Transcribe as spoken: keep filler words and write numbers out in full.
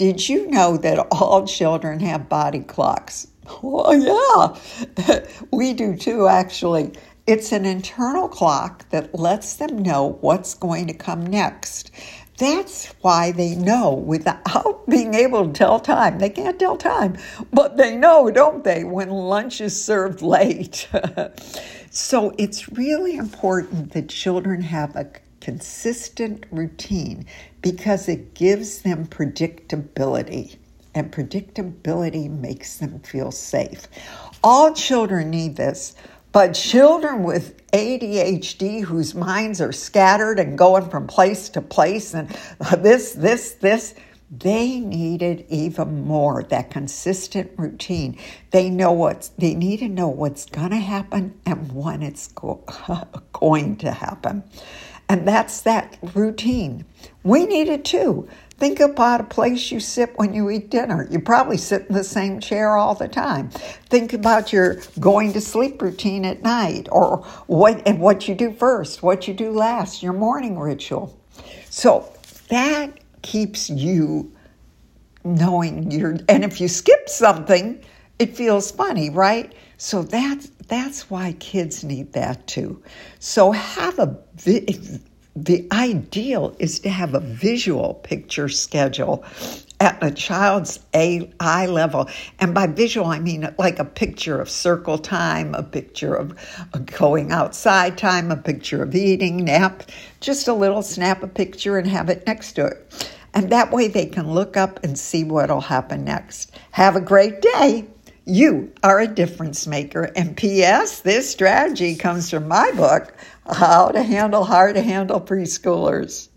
Did you know that all children have body clocks? Well, yeah, we do too, actually. It's an internal clock that lets them know what's going to come next. That's why they know without being able to tell time. They can't tell time, but they know, don't they, when lunch is served late. So it's really important that children have a consistent routine because it gives them predictability, and predictability makes them feel safe. All children need this, but children with A D H D whose minds are scattered and going from place to place and this, this, this, they need it even more, that consistent routine. They know what's, they need to know what's going to happen and when it's go, going to happen. And that's that routine. We need it too. Think about a place you sit when you eat dinner. You probably sit in the same chair all the time. Think about your going to sleep routine at night, or what and what you do first, what you do last, your morning ritual. So that keeps you knowing you're, and if you skip something, it feels funny, right? So that's, that's why kids need that too. So have a, the ideal is to have a visual picture schedule at a child's eye level. And by visual, I mean like a picture of circle time, a picture of going outside time, a picture of eating, nap, just a little snap a picture and have it next to it. And that way they can look up and see what'll happen next. Have a great day. You are a difference maker. And P S, this strategy comes from my book, How to Handle Hard to Handle Preschoolers.